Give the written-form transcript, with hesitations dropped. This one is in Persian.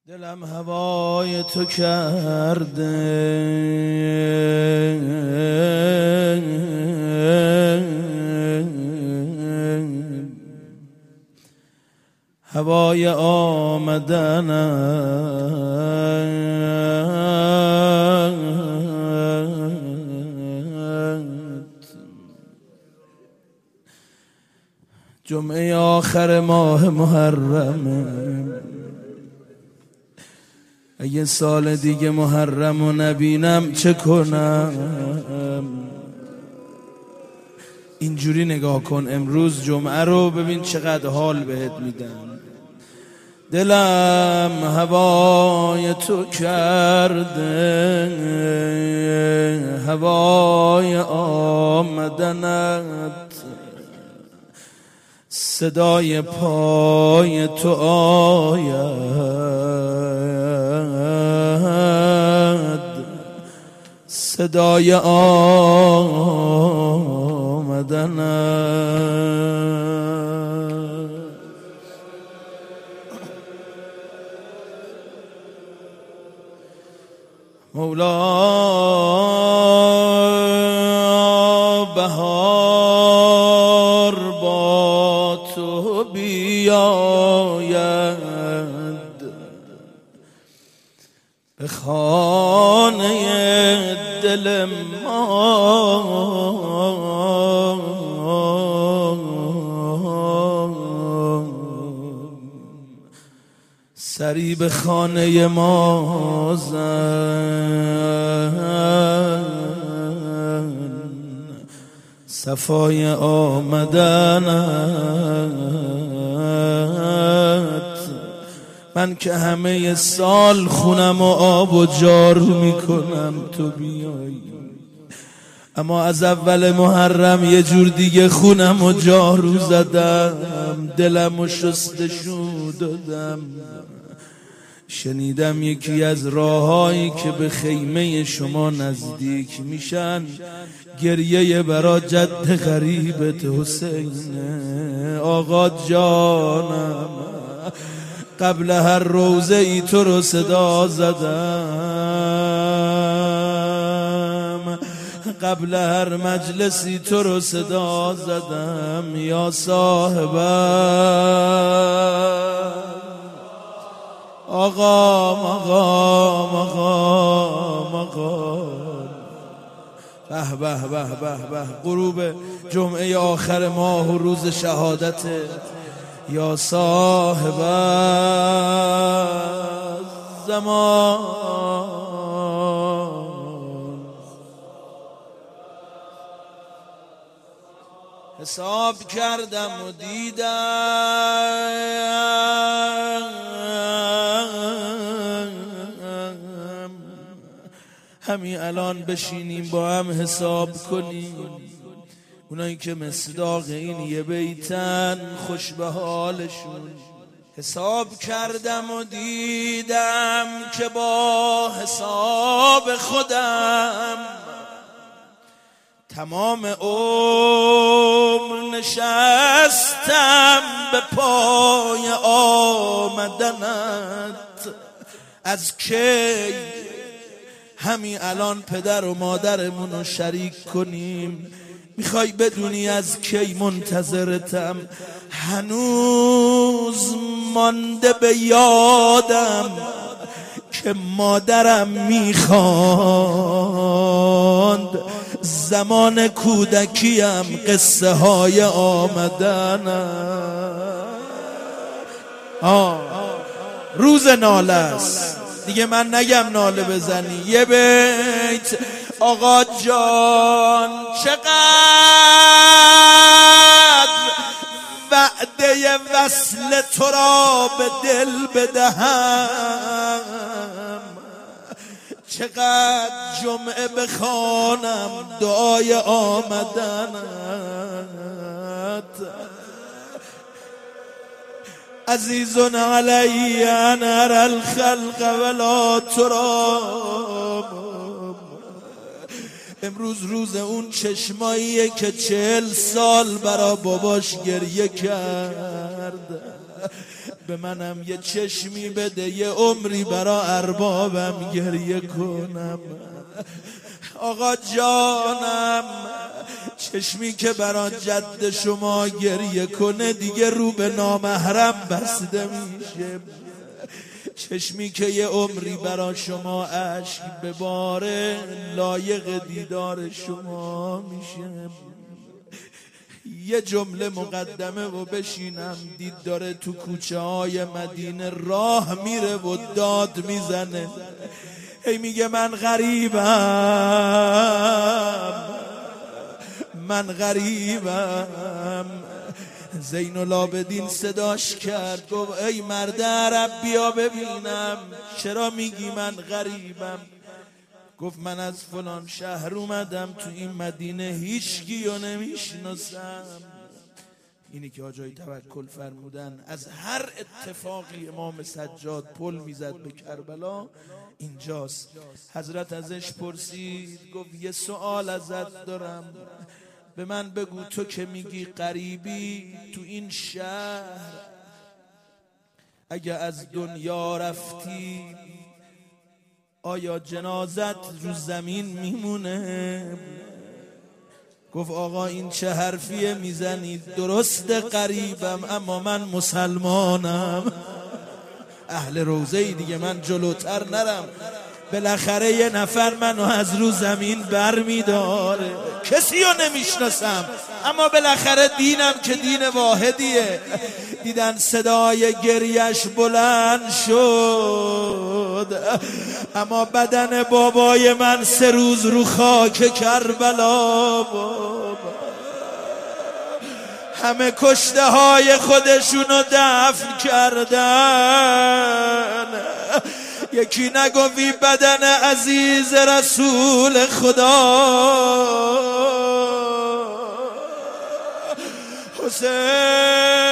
دلم هوای تو کرده، هوای آمدنت. جمعه آخر ماه محرمه، اگه سال دیگه محرمو نبینم چه کنم؟ اینجوری نگاه کن امروز جمعه رو، ببین چقدر حال بهت میدم. دلم هوای تو کرده، هوای آمدنت. صدای پای تو آید، صدای آمدنت. مولا بهار با تو بیاید، به خانه دل ما سری به خانه ما زن، صفای آمدنت. من که همه سال خونم و آب و جارو میکنم تو بیایی، اما از اول محرم یه جور دیگه خونم و جارو زدم، دلم و شستشو دادم. شنیدم یکی از راههایی که به خیمه شما نزدیک میشن گریه برا جد غریبت حسین. آقا جانم، قبل هر روزه ای تو رو صدا زدم، قبل هر مجلسی تو رو صدا زدم. یا صاحبم آقا مقام، آقا مقام. به به به به به، غروب جمعه آخر ماه و روز شهادت. یا صاحب زمان، حساب کردم و دیدم همین الان بشینیم با هم حساب کنیم. اونایی که مصداق این یه بیتن خوش به حالشون. حساب کردم و دیدم که با حساب خودم تمام عمر نشستم به پای آمدنت. از کی همین الان پدر و مادرمون رو شریک کنیم؟ میخوای بدونی از کی منتظرتم؟ هنوز مانده به یادم که مادرم میخواند زمان کودکیم قصه های آمدنم. روز ناله است دیگه، من نگم ناله بزنی. یه بیت آقا جان، چقدر وعده وصل تو را به دل بدهم، چقدر جمعه بخوانم دعای آمدنت. عزیز علی ان اری الخلق ولا ترام. امروز روز اون چشماییه که 40 سال برا باباش گریه کرد. به منم یه چشمی بده یه عمری برا اربابم گریه کنم. آقا جانم چشمی که برا جد شما گریه کنه دیگه رو به نامحرم بسته میشه، چشمی که یه عمری برا شما اشک بباره لایق دیدار شما میشه. یه جمله مقدمه و بشینم، دید داره تو کوچه های مدینه راه میره و داد میزنه، هی میگه من غریبم. زین العابدین صداش کرد گفت ای مرد عرب بیا ببینم چرا میگی من غریبم؟ گفت من از فلان شهر اومدم تو این مدینه هیچکیو نمیشناسم. اینی که آجای توکل فرمودن از هر اتفاقی امام سجاد پل میزد به کربلا اینجاست. حضرت ازش پرسید گفت یه سوال ازت دارم، به من بگو تو که میگی غریبی تو این شهر اگه از دنیا رفتی آیا جنازت رو زمین میمونه؟ گفت آقا این چه حرفیه میزنید؟ درست غریبم اما من مسلمانم. اهل روزه‌ای دیگه، من جلوتر نرم، بالاخره یه نفر منو از رو زمین بر میداره، کسی رو نمیشناسم اما بالاخره دینم که دین واحدیه. دیدن صدای گریش بلند شد اما بدن بابای من 3 روز رو خاک کربلا بابا. همه کشته های خودشونو دفن کردن، یکی نگوی بدن عزیز رسول خدا حسین